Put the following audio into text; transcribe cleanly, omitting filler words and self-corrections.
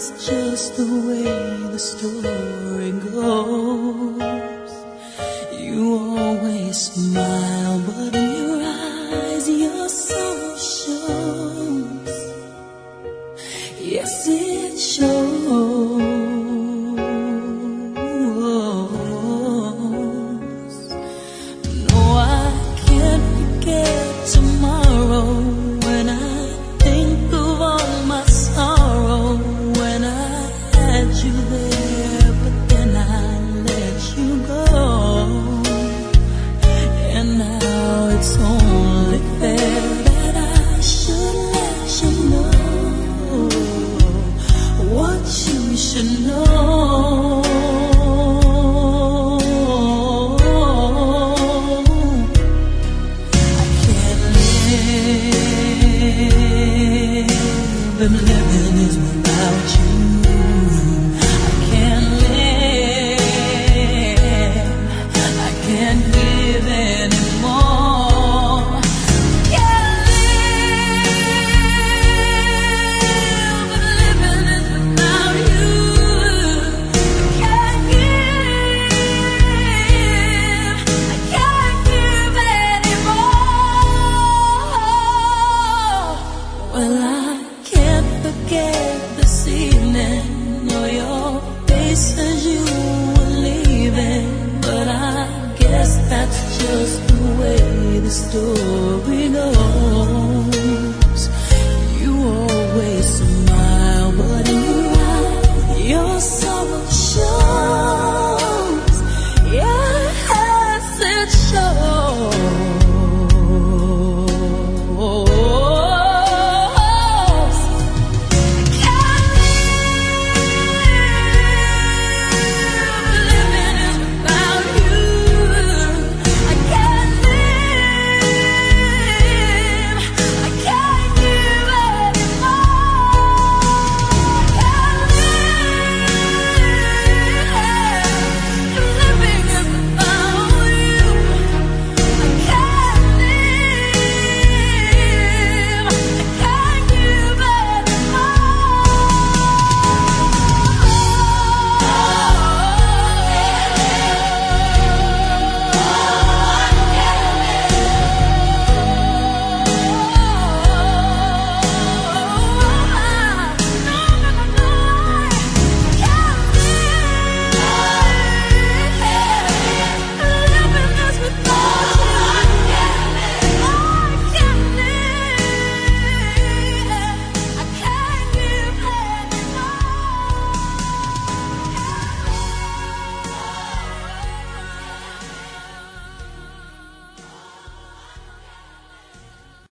just the way the story goes. You always smile, but in your eyes your soul shows. Yes, it shows. No, I can't forget tomorrow when I think of all my sorrow. When I had you there, but then I let you go. And now it's only fair that I should let you know what you should know. I can't live, and living is without you. I can't live, I can't give anymore. Can't live, but living is without you. I can't give, I can't give anymore. Well, I can't forget this evening or your face as you were leaving, but I guess that's just the way the story